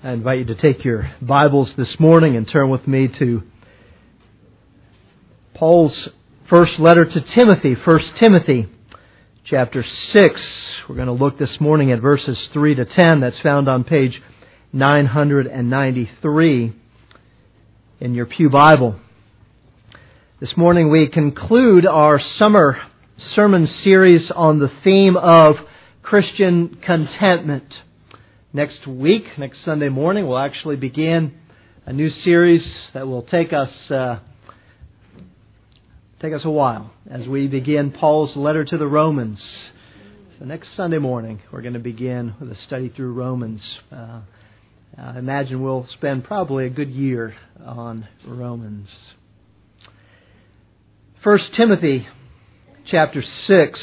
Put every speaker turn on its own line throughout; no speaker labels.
I invite you to take your Bibles this morning and turn with me to Paul's first letter to Timothy, 1 Timothy chapter 6. We're going to look this morning at verses 3 to 10. That's found on page 993 in your Pew Bible. This morning we conclude our summer sermon series on the theme of Christian contentment. Next week, next Sunday morning, we'll actually begin a new series that will take us a while as we begin Paul's letter to the Romans. So next Sunday morning, we're going to begin with a study through Romans. I imagine we'll spend probably a good year on Romans. 1 Timothy chapter 6.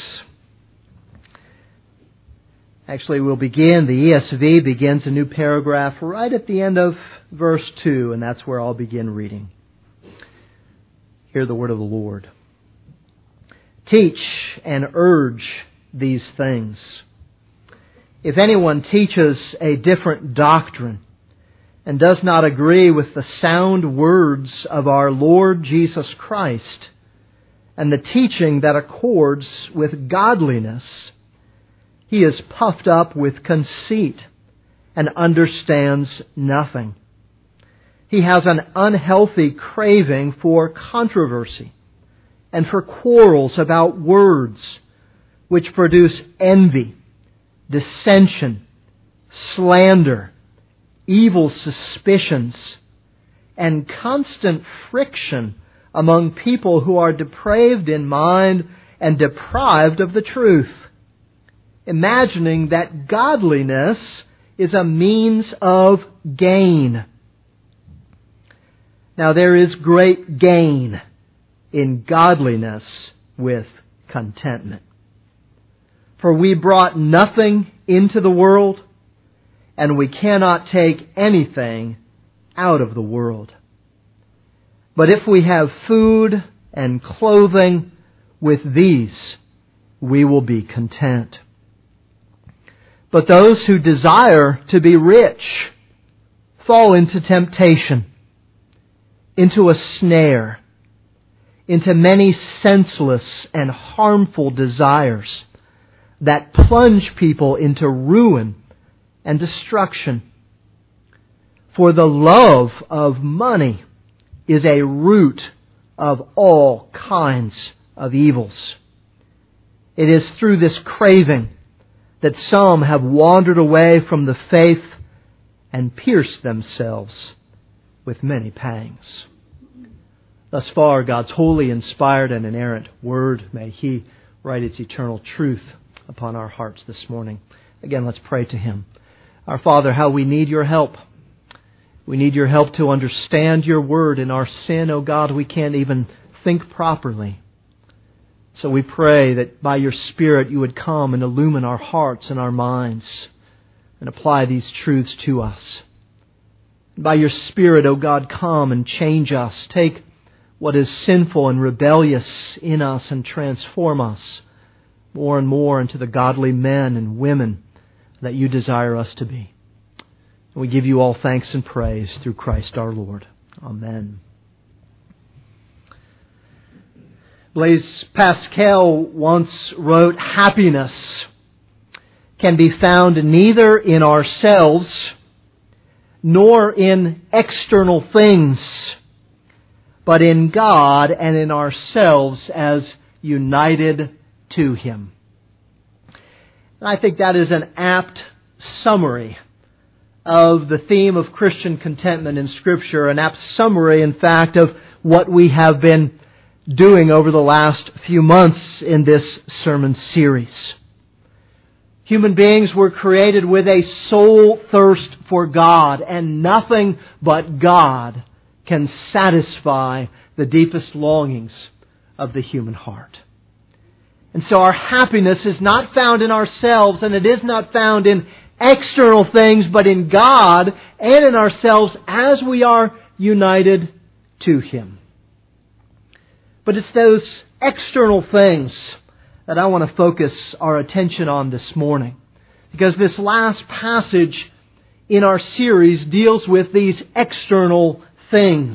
Actually, we'll begin, the ESV begins a new paragraph right at the end of verse 2, and that's where I'll begin reading. Hear the word of the Lord. Teach and urge these things. If anyone teaches a different doctrine and does not agree with the sound words of our Lord Jesus Christ and the teaching that accords with godliness, he is puffed up with conceit and understands nothing. He has an unhealthy craving for controversy and for quarrels about words, which produce envy, dissension, slander, evil suspicions, and constant friction among people who are depraved in mind and deprived of the truth, imagining that godliness is a means of gain. Now there is great gain in godliness with contentment. For we brought nothing into the world, and we cannot take anything out of the world. But if we have food and clothing, with these we will be content. But those who desire to be rich fall into temptation, into a snare, into many senseless and harmful desires that plunge people into ruin and destruction. For the love of money is a root of all kinds of evils. It is through this craving that some have wandered away from the faith and pierced themselves with many pangs. Thus far, God's holy, inspired, and inerrant Word, may He write its eternal truth upon our hearts this morning. Again, let's pray to Him. Our Father, how we need Your help. We need Your help to understand Your Word. In our sin, O God, we can't even think properly. So we pray that by Your Spirit You would come and illumine our hearts and our minds and apply these truths to us. By Your Spirit, O God, come and change us. Take what is sinful and rebellious in us and transform us more and more into the godly men and women that You desire us to be. We give You all thanks and praise through Christ our Lord. Amen. Blaise Pascal once wrote, "Happiness can be found neither in ourselves nor in external things, but in God and in ourselves as united to Him." And I think that is an apt summary of the theme of Christian contentment in Scripture, an apt summary, in fact, of what we have been doing over the last few months in this sermon series. Human beings were created with a soul thirst for God, and nothing but God can satisfy the deepest longings of the human heart. And so our happiness is not found in ourselves, and it is not found in external things, but in God and in ourselves as we are united to Him. But it's those external things that I want to focus our attention on this morning. Because this last passage in our series deals with these external things,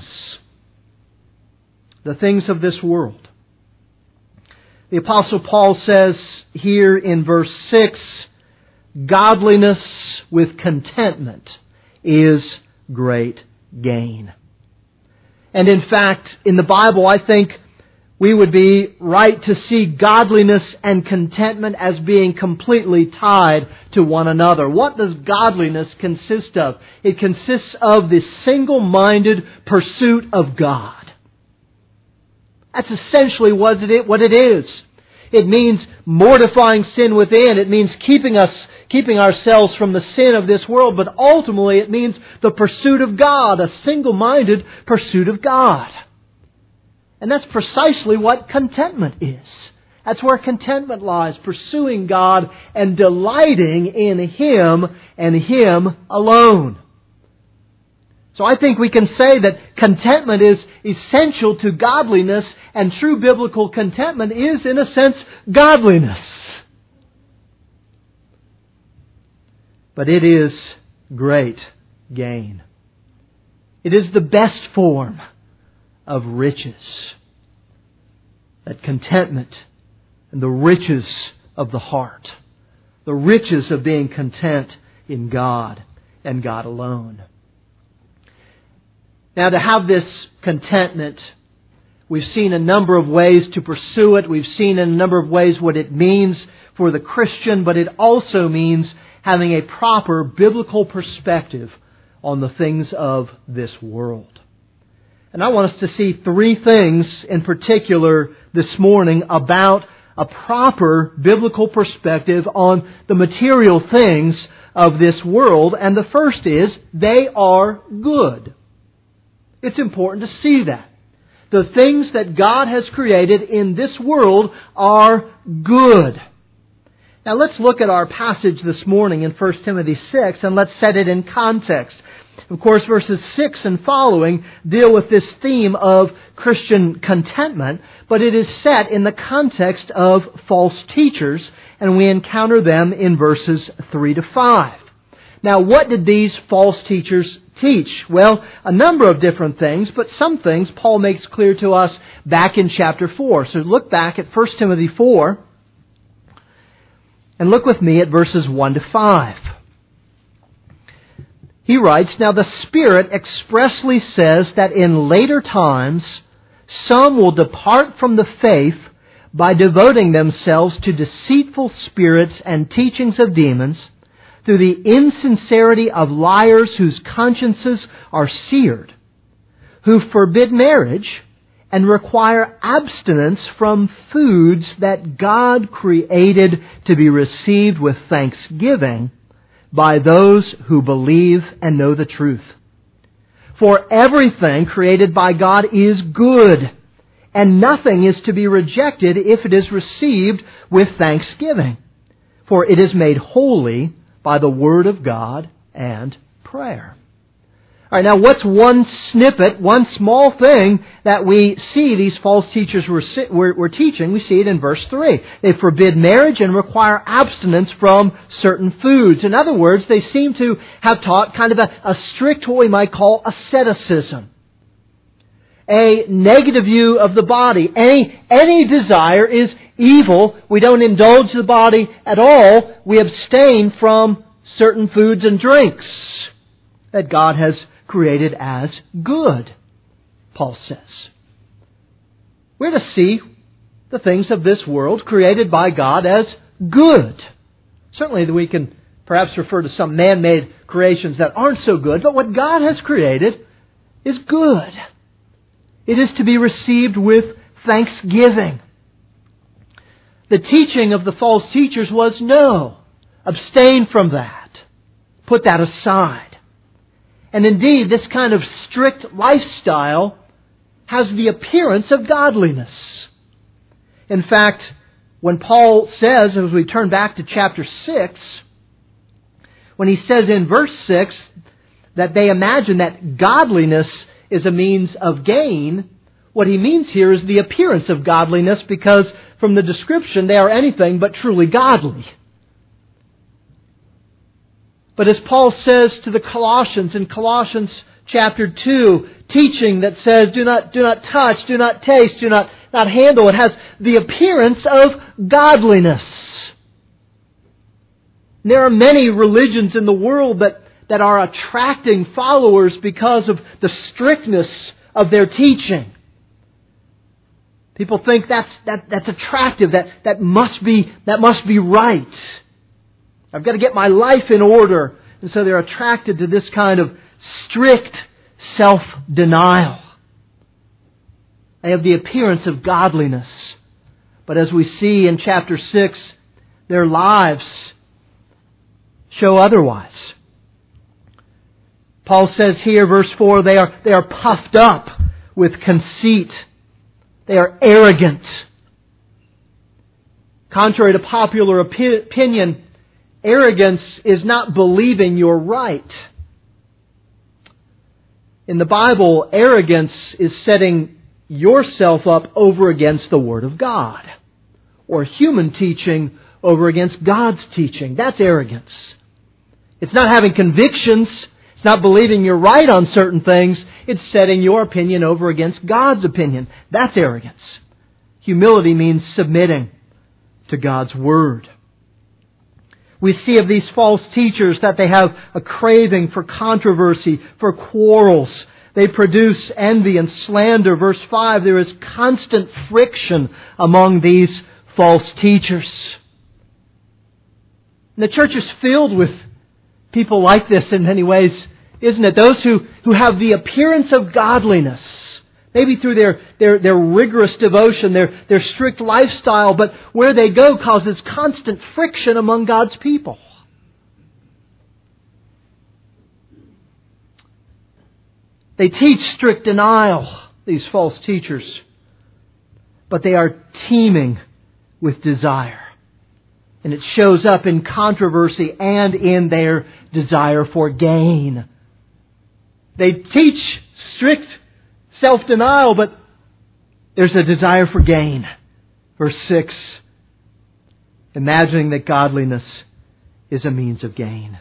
the things of this world. The Apostle Paul says here in verse 6, godliness with contentment is great gain. And in fact, in the Bible, I think we would be right to see godliness and contentment as being completely tied to one another. What does godliness consist of? It consists of the single-minded pursuit of God. That's essentially what it is. It means mortifying sin within. It means keeping ourselves from the sin of this world. But ultimately it means the pursuit of God, a single-minded pursuit of God. And that's precisely what contentment is. That's where contentment lies, pursuing God and delighting in Him and Him alone. So I think we can say that contentment is essential to godliness, and true biblical contentment is, in a sense, godliness. But it is great gain. It is the best form of riches. That contentment and the riches of the heart. The riches of being content in God and God alone. Now, to have this contentment, we've seen a number of ways to pursue it. We've seen in a number of ways what it means for the Christian, but it also means having a proper biblical perspective on the things of this world. And I want us to see three things in particular this morning about a proper biblical perspective on the material things of this world. And the first is, they are good. It's important to see that. The things that God has created in this world are good. Now let's look at our passage this morning in 1 Timothy 6 and let's set it in context. Of course, verses 6 and following deal with this theme of Christian contentment, but it is set in the context of false teachers, and we encounter them in verses 3 to 5. Now, what did these false teachers teach? Well, a number of different things, but some things Paul makes clear to us back in chapter 4. So look back at 1 Timothy 4, and look with me at verses 1 to 5. He writes, "Now the Spirit expressly says that in later times some will depart from the faith by devoting themselves to deceitful spirits and teachings of demons, through the insincerity of liars whose consciences are seared, who forbid marriage and require abstinence from foods that God created to be received with thanksgiving by those who believe and know the truth. For everything created by God is good, and nothing is to be rejected if it is received with thanksgiving, for it is made holy by the Word of God and prayer." All right, now what's one snippet, one small thing that we see these false teachers were teaching? We see it in verse 3. They forbid marriage and require abstinence from certain foods. In other words, they seem to have taught kind of a strict, what we might call asceticism. A negative view of the body. Any desire is evil. We don't indulge the body at all. We abstain from certain foods and drinks that God has created as good, Paul says. We're to see the things of this world created by God as good. Certainly we can perhaps refer to some man-made creations that aren't so good, but what God has created is good. It is to be received with thanksgiving. The teaching of the false teachers was no, abstain from that. Put that aside. And indeed, this kind of strict lifestyle has the appearance of godliness. In fact, when Paul says, as we turn back to chapter 6, when he says in verse 6 that they imagine that godliness is a means of gain, what he means here is the appearance of godliness, because from the description they are anything but truly godly. But as Paul says to the Colossians in Colossians chapter 2, teaching that says, do not touch, do not taste, do not handle, it has the appearance of godliness. There are many religions in the world that are attracting followers because of the strictness of their teaching. People think that's attractive, that must be right. I've got to get my life in order. And so they're attracted to this kind of strict self-denial. They have the appearance of godliness. But as we see in chapter 6, their lives show otherwise. Paul says here, verse 4, they are puffed up with conceit. They are arrogant. Contrary to popular opinion, arrogance is not believing you're right. In the Bible, arrogance is setting yourself up over against the Word of God, or human teaching over against God's teaching. That's arrogance. It's not having convictions. It's not believing you're right on certain things. It's setting your opinion over against God's opinion. That's arrogance. Humility means submitting to God's Word. We see of these false teachers that they have a craving for controversy, for quarrels. They produce envy and slander. Verse 5, there is constant friction among these false teachers. And the church is filled with people like this in many ways, isn't it? Those who have the appearance of godliness, maybe through their rigorous devotion, their strict lifestyle, but where they go causes constant friction among God's people. They teach strict denial, these false teachers, but they are teeming with desire. And it shows up in controversy and in their desire for gain. They teach strict self-denial, but there's a desire for gain. Verse 6, imagining that godliness is a means of gain.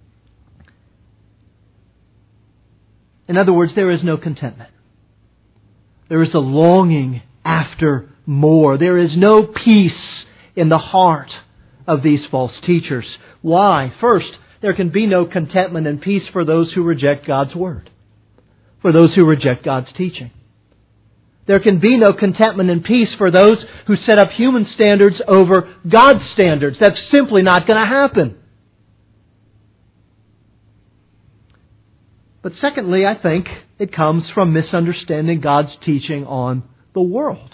In other words, there is no contentment. There is a longing after more. There is no peace in the heart of these false teachers. Why? First, there can be no contentment and peace for those who reject God's Word, for those who reject God's teaching. There can be no contentment and peace for those who set up human standards over God's standards. That's simply not going to happen. But secondly, I think it comes from misunderstanding God's teaching on the world.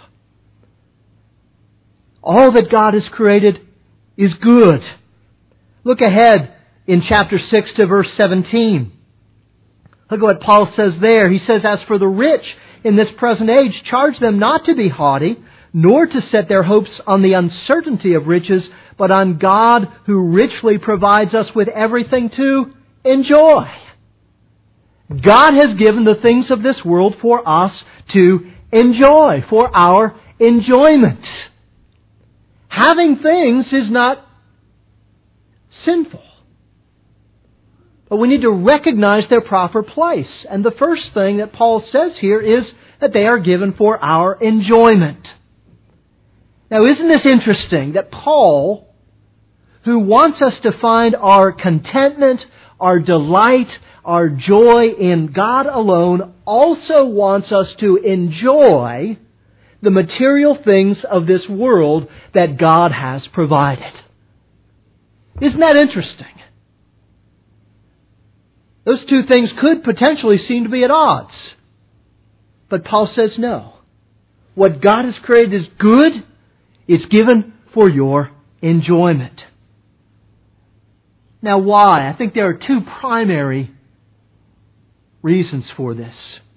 All that God has created is good. Look ahead in chapter 6 to verse 17. Look at what Paul says there. He says, as for the rich in this present age, charge them not to be haughty, nor to set their hopes on the uncertainty of riches, but on God who richly provides us with everything to enjoy. God has given the things of this world for us to enjoy, for our enjoyment. Having things is not sinful. But we need to recognize their proper place. And the first thing that Paul says here is that they are given for our enjoyment. Now, isn't this interesting that Paul, who wants us to find our contentment, our delight, our joy in God alone, also wants us to enjoy the material things of this world that God has provided. Isn't that interesting? Those two things could potentially seem to be at odds. But Paul says no. What God has created is good. It's given for your enjoyment. Now why? I think there are two primary reasons for this.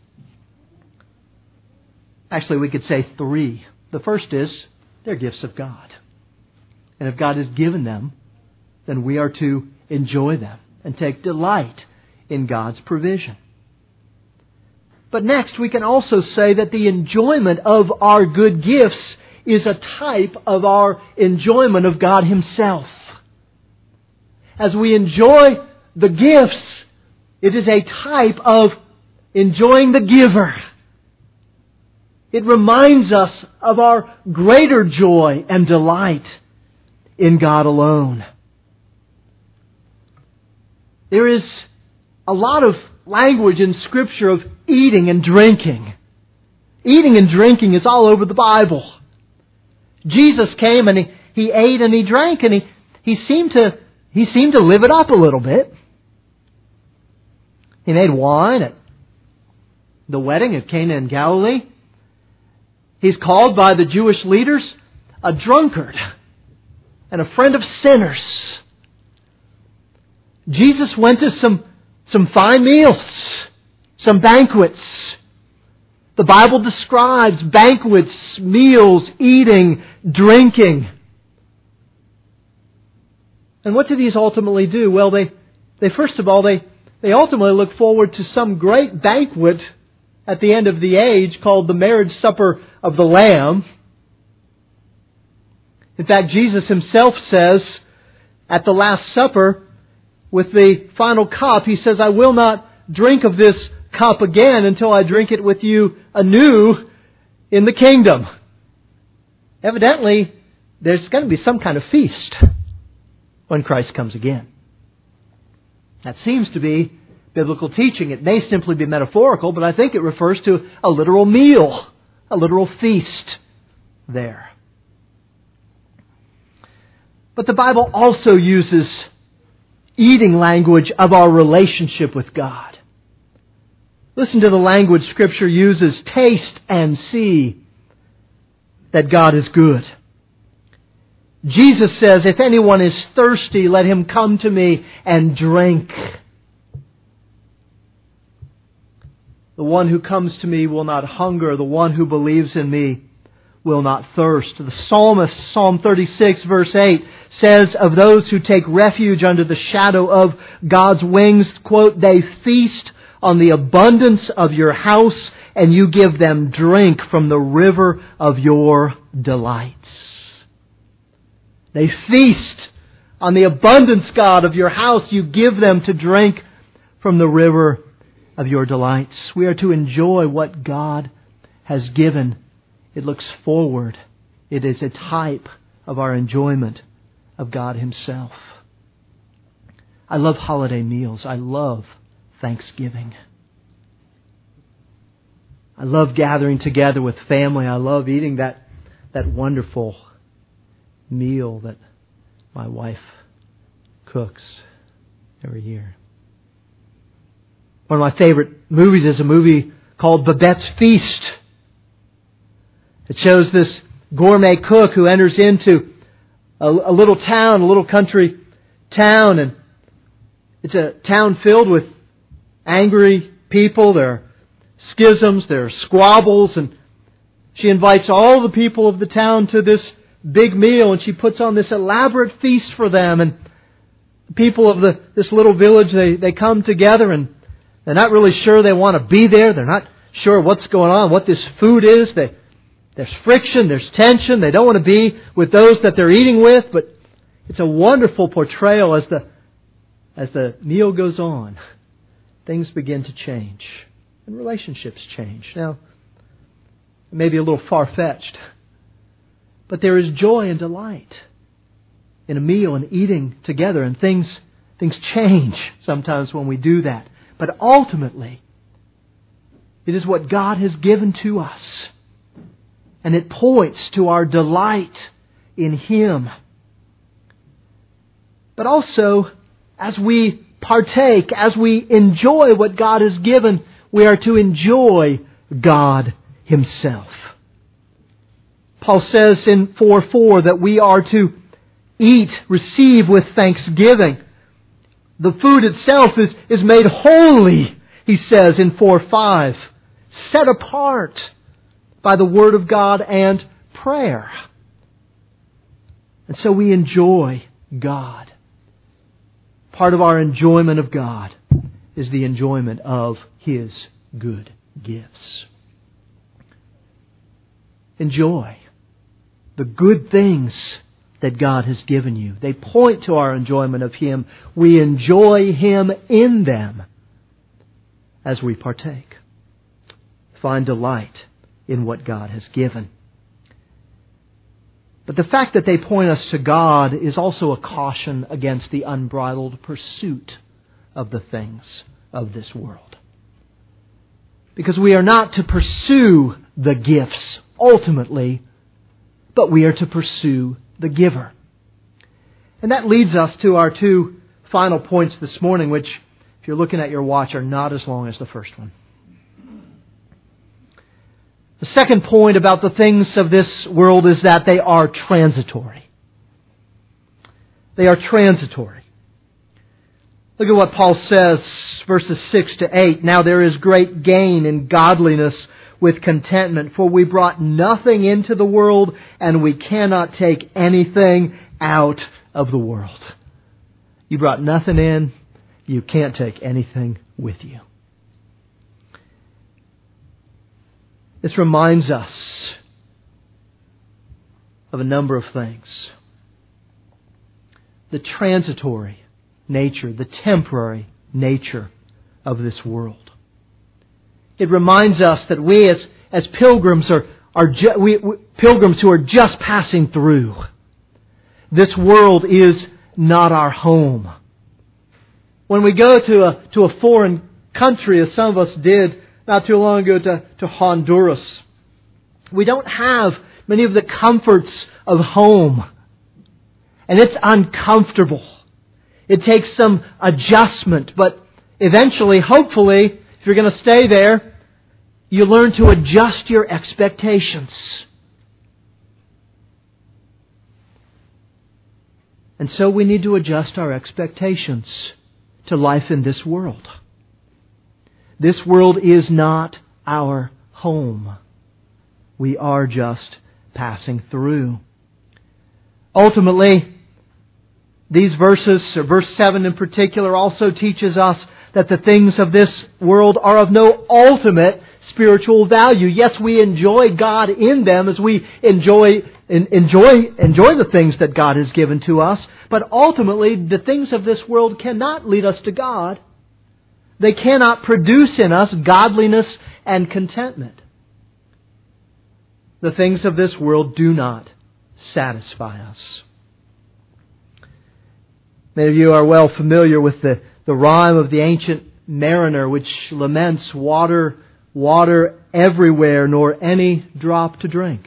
Actually, we could say three. The first is they're gifts of God. And if God has given them, then we are to enjoy them and take delight in God's provision. But next, we can also say that the enjoyment of our good gifts is a type of our enjoyment of God Himself. As we enjoy the gifts, it is a type of enjoying the giver. It reminds us of our greater joy and delight in God alone. There is a lot of language in Scripture of eating and drinking. Eating and drinking is all over the Bible. Jesus came and He ate and He drank, and He seemed to live it up a little bit. He made wine at the wedding at Cana in Galilee. He's called by the Jewish leaders a drunkard and a friend of sinners. Jesus went to some fine meals, some banquets. The Bible describes banquets, meals, eating, drinking. And what do these ultimately do? Well, they first of all, they ultimately look forward to some great banquet at the end of the age called the marriage supper of the Lamb. In fact, Jesus Himself says at the Last Supper, with the final cup, He says, I will not drink of this cup again until I drink it with you anew in the kingdom. Evidently, there's going to be some kind of feast when Christ comes again. That seems to be biblical teaching. It may simply be metaphorical, but I think it refers to a literal meal, a literal feast there. But the Bible also uses eating language of our relationship with God. Listen to the language Scripture uses. Taste and see that God is good. Jesus says, if anyone is thirsty, let him come to me and drink. The one who comes to me will not hunger. The one who believes in me will not thirst. The psalmist, Psalm 36, verse 8, says of those who take refuge under the shadow of God's wings, quote, they feast on the abundance of your house, and you give them drink from the river of your delights. They feast on the abundance, God, of your house. You give them to drink from the river of your delights. We are to enjoy what God has given. It looks forward. It is a type of our enjoyment of God Himself. I love holiday meals. I love Thanksgiving. I love gathering together with family. I love eating that wonderful meal that my wife cooks every year. One of my favorite movies is a movie called Babette's Feast. It shows this gourmet cook who enters into a little town, a little country town, and it's a town filled with angry people. There are schisms, there are squabbles, and she invites all the people of the town to this big meal, and she puts on this elaborate feast for them. And the people of this little village, they come together, and they're not really sure they want to be there. They're not sure what's going on, what this food is. There's friction, there's tension. They don't want to be with those that they're eating with, but it's a wonderful portrayal as the meal goes on. Things begin to change, and relationships change. Now, it may be a little far-fetched, but there is joy and delight in a meal and eating together, and things change sometimes when we do that. But ultimately, it is what God has given to us, and it points to our delight in Him. But also, as we partake, as we enjoy what God has given, we are to enjoy God Himself. Paul says in 4:4 that we are to eat, receive with thanksgiving. The food itself is made holy, he says in 4:5, set apart by the Word of God and prayer. And so we enjoy God. Part of our enjoyment of God is the enjoyment of His good gifts. Enjoy the good things that God has given you. They point to our enjoyment of Him. We enjoy Him in them as we partake. Find delight in what God has given. But the fact that they point us to God is also a caution against the unbridled pursuit of the things of this world. Because we are not to pursue the gifts ultimately, but we are to pursue the giver. And that leads us to our two final points this morning, which, if you're looking at your watch, are not as long as the first one. The second point about the things of this world is that they are transitory. They are transitory. Look at what Paul says, verses 6 to 8. Now there is great gain in godliness with contentment, for we brought nothing into the world, and we cannot take anything out of the world. You brought nothing in, you can't take anything with you. This reminds us of a number of things. The transitory nature, the temporary nature of this world. It reminds us that we as pilgrims pilgrims who are just passing through. This world is not our home. When we go to a foreign country, as some of us did not too long ago to Honduras, we don't have many of the comforts of home. And it's uncomfortable. It takes some adjustment, but eventually, hopefully, if you're going to stay there, you learn to adjust your expectations. And so we need to adjust our expectations to life in this world. This world is not our home. We are just passing through. Ultimately, these verses, or verse 7 in particular, also teaches us that the things of this world are of no ultimate spiritual value. Yes, we enjoy God in them as we enjoy the things that God has given to us, but ultimately the things of this world cannot lead us to God. They cannot produce in us godliness and contentment. The things of this world do not satisfy us. Many of you are well familiar with the rhyme of the ancient mariner, which laments water everywhere, nor any drop to drink.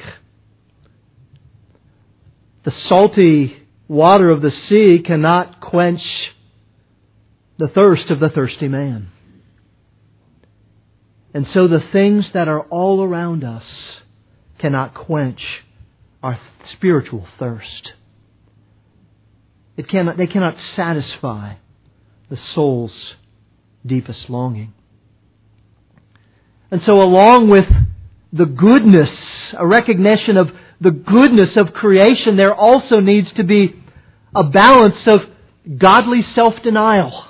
The salty water of the sea cannot quench the thirst of the thirsty man. And so the things that are all around us cannot quench our spiritual thirst. They cannot satisfy the soul's deepest longing. And so along with the goodness, a recognition of the goodness of creation, there also needs to be a balance of godly self-denial.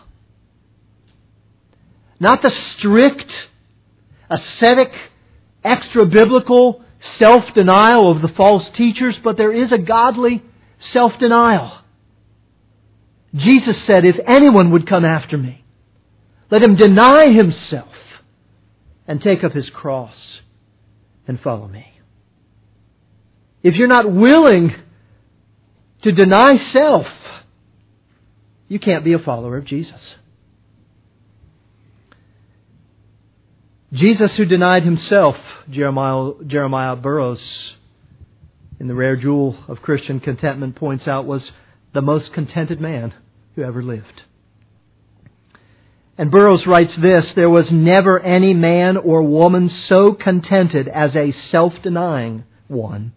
Not the strict, ascetic, extra-biblical self-denial of the false teachers, but there is a godly self-denial. Jesus said, if anyone would come after me, let him deny himself and take up his cross and follow me. If you're not willing to deny self, you can't be a follower of Jesus. Jesus, who denied himself, Jeremiah Burroughs, in The Rare Jewel of Christian Contentment, points out, was the most contented man who ever lived. And Burroughs writes this, there was never any man or woman so contented as a self-denying one.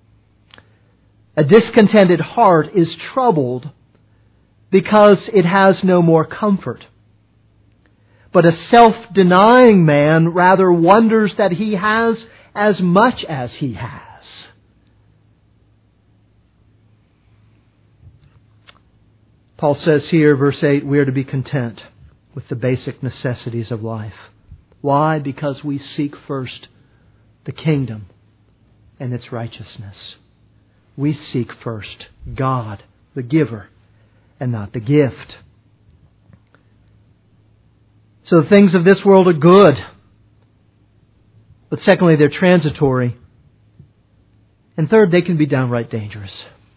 A discontented heart is troubled because it has no more comfort. But a self-denying man rather wonders that he has as much as he has. Paul says here, verse 8, we are to be content with the basic necessities of life. Why? Because we seek first the kingdom and its righteousness. we seek first God, the giver, and not the gift. So the things of this world are good. But secondly, they're transitory. And third, they can be downright dangerous.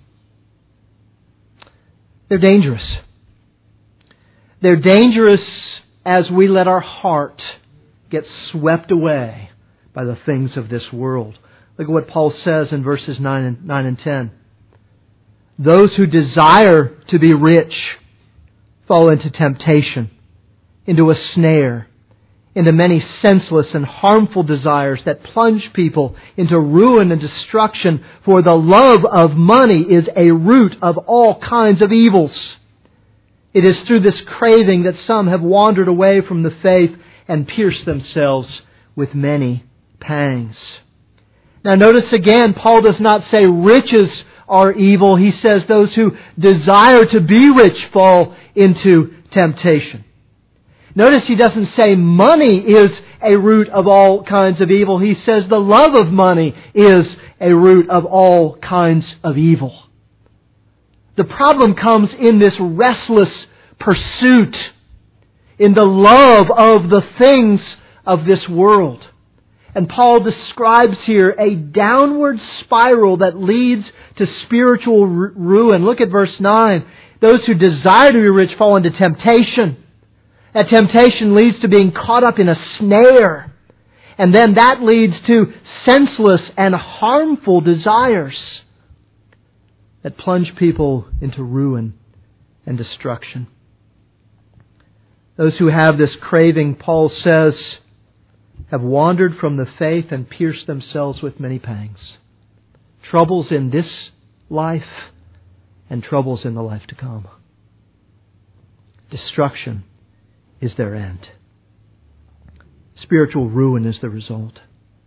They're dangerous. They're dangerous as we let our heart get swept away by the things of this world. Look at what Paul says in verses 9 and 10. Those who desire to be rich fall into temptation, into a snare, into many senseless and harmful desires that plunge people into ruin and destruction. For the love of money is a root of all kinds of evils. It is through this craving that some have wandered away from the faith and pierced themselves with many pangs. Now notice again, Paul does not say riches are evil. He says those who desire to be rich fall into temptation. Notice he doesn't say money is a root of all kinds of evil. He says the love of money is a root of all kinds of evil. The problem comes in this restless pursuit, in the love of the things of this world. And Paul describes here a downward spiral that leads to spiritual ruin. Look at verse 9. Those who desire to be rich fall into temptation. That temptation leads to being caught up in a snare. And then that leads to senseless and harmful desires that plunge people into ruin and destruction. Those who have this craving, Paul says, have wandered from the faith and pierced themselves with many pangs. Troubles in this life and troubles in the life to come. Destruction is their end. Spiritual ruin is the result.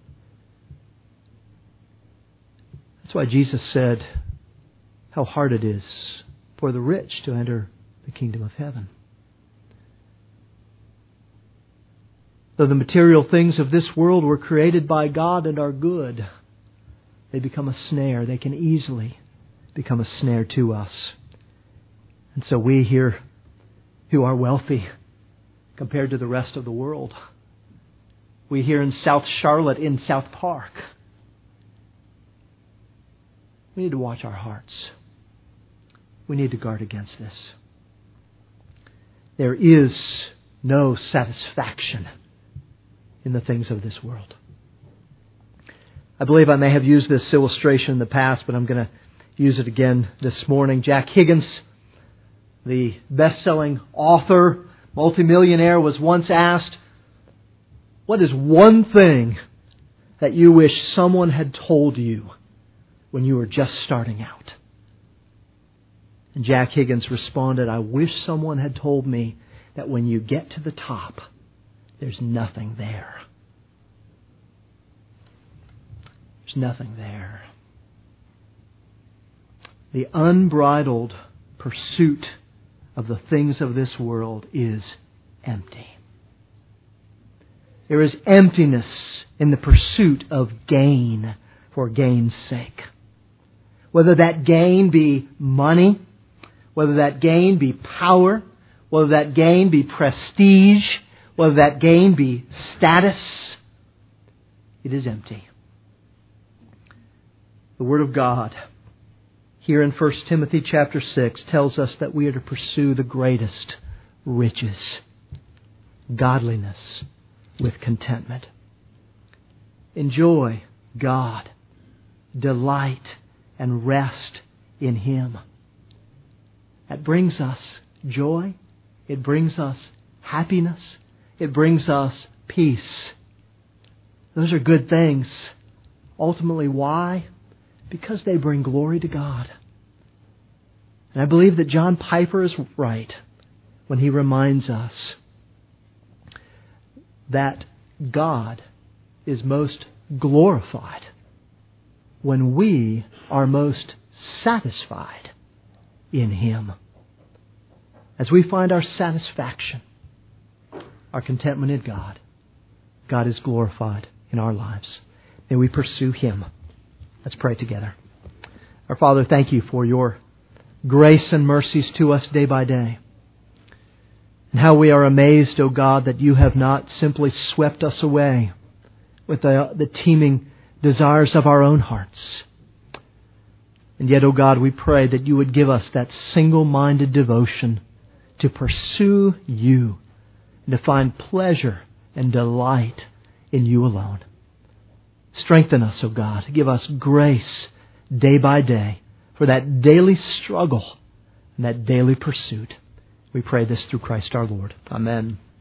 That's why Jesus said how hard it is for the rich to enter the kingdom of heaven. Though the material things of this world were created by God and are good, they become a snare. They can easily become a snare to us. And so we here who are wealthy compared to the rest of the world, we here in South Charlotte, in South Park, we need to watch our hearts. We need to guard against this. There is no satisfaction in the things of this world. I believe I may have used this illustration in the past, but I'm going to use it again this morning. Jack Higgins, the best-selling author, multimillionaire, was once asked, what is one thing that you wish someone had told you when you were just starting out? And Jack Higgins responded, I wish someone had told me that when you get to the top, there's nothing there. There's nothing there. The unbridled pursuit of the things of this world is empty. There is emptiness in the pursuit of gain for gain's sake. Whether that gain be money, whether that gain be power, whether that gain be prestige, whether that gain be status, it is empty. The Word of God here in 1 Timothy chapter 6 tells us that we are to pursue the greatest riches, godliness with contentment. Enjoy God, delight and rest in Him. That brings us joy, it brings us happiness, it brings us peace. Those are good things. Ultimately, why? Because they bring glory to God. And I believe that John Piper is right when he reminds us that God is most glorified when we are most satisfied in Him. As we find our satisfaction, our contentment in God, God is glorified in our lives. May we pursue Him. Let's pray together. Our Father, thank You for Your grace and mercies to us day by day. And how we are amazed, O God, that You have not simply swept us away with the teeming desires of our own hearts. And yet, O God, we pray that You would give us that single-minded devotion to pursue You and to find pleasure and delight in You alone. Strengthen us, O God. Give us grace day by day for that daily struggle and that daily pursuit. We pray this through Christ our Lord. Amen.